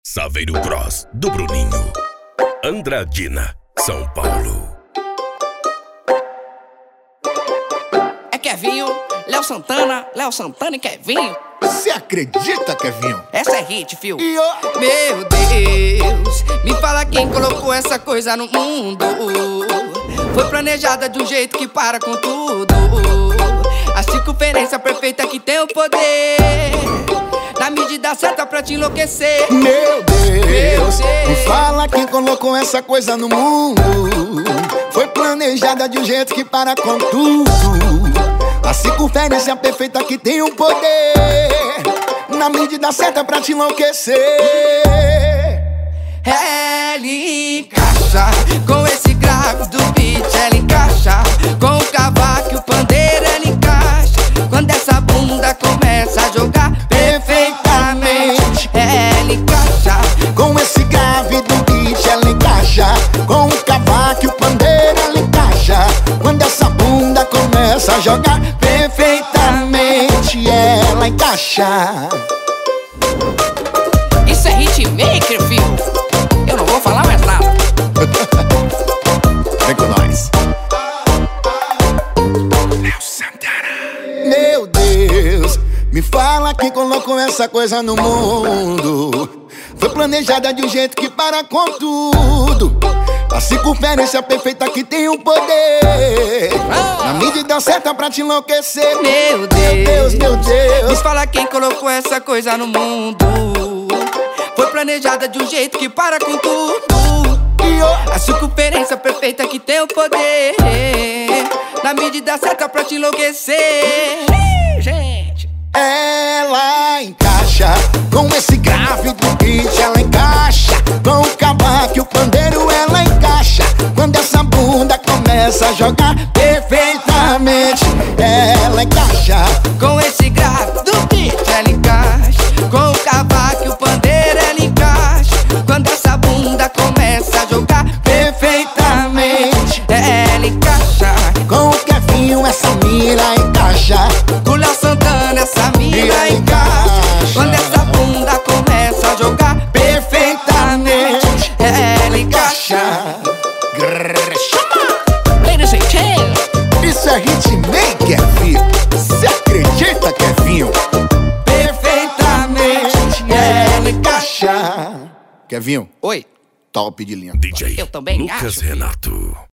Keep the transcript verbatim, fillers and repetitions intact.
Saveiro Cross, do Bruninho. Andradina, São Paulo. É Kevinho, Léo Santana, Léo Santana e Kevinho. Você acredita, Kevinho? Essa é hit, fio. E ó, Meu Deus, me fala quem colocou essa coisa no mundo. Foi planejada de um jeito que para com tudo. A circunferência perfeita que tem o poder, na medida certa pra te enlouquecer. meu Deus, Meu Deus. me fala quem colocou essa coisa no mundo. Foi planejada de um jeito que para com tudo. A circunferência perfeita que tem o poder, na medida certa pra te enlouquecer. Ela encaixa com esse grave do beat, ela encaixa com o cavaco e o pandeiro, ela encaixa quando essa bunda começa a jogar perfeitamente. Ela encaixa Com esse grave do beat ela encaixa, com o cavaco e o pandeiro ela encaixa quando essa bunda começa a jogar perfeitamente. Ela encaixa. Isso é hitmaker, filho. Eu não vou falar mais nada. Vem com nós. Léo Santana. Meu Deus, me fala quem colocou essa coisa no mundo. Foi planejada de um jeito que para com tudo. A circunferência perfeita que tem o poder, na medida certa pra te enlouquecer. Meu Deus, Deus, meu Deus. me fala quem colocou essa coisa no mundo. Foi planejada de um jeito que para com tudo. E ó, A circunferência perfeita que tem o poder, na medida certa pra te enlouquecer. Ih, gente, ela encaixa com esse grave do beat, ela encaixa com o cavaco e o pandeiro, ela encaixa quando essa bunda começa a jogar perfeitamente. Ela encaixa com esse grave do beat, ela encaixa com o cavaco e o pandeiro, ela encaixa quando essa bunda começa a jogar perfeitamente. Ela encaixa com o Kevinho, essa mira encaixa. com o Léo Santana, essa mina encaixa quando essa bunda começa a jogar perfeitamente. Ela encaixa. Grrr, chama. Ladies and gentlemen, Isso é hitmaker, filho. Você acredita, Kevinho? perfeitamente. Ela encaixa. Kevinho, Oi, top de linha. D J Eu também Lucas acho, filho. Renato.